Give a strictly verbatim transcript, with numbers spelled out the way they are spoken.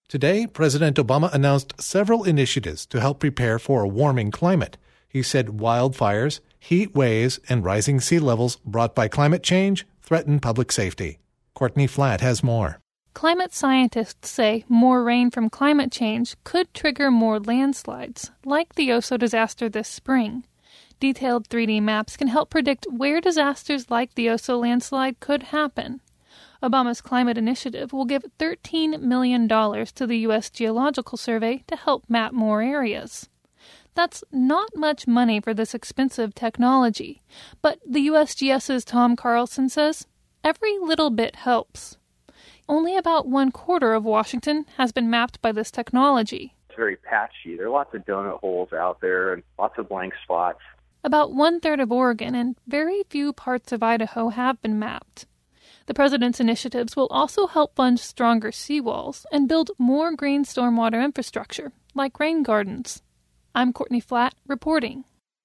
Today, President Obama announced several initiatives to help prepare for a warming climate. He said wildfires, heat waves, and rising sea levels brought by climate change threaten public safety. Courtney Flatt has more. Climate scientists say more rain from climate change could trigger more landslides, like the Oso disaster this spring. Detailed three D maps can help predict where disasters like the Oso landslide could happen. Obama's climate initiative will give thirteen million dollars to the U S Geological Survey to help map more areas. That's not much money for this expensive technology, but the USGS's Tom Carlson says every little bit helps. Only about one quarter of Washington has been mapped by this technology. It's very patchy. There are lots of donut holes out there and lots of blank spots. About one-third of Oregon and very few parts of Idaho have been mapped. The president's initiatives will also help fund stronger seawalls and build more green stormwater infrastructure, like rain gardens. I'm Courtney Flatt, reporting.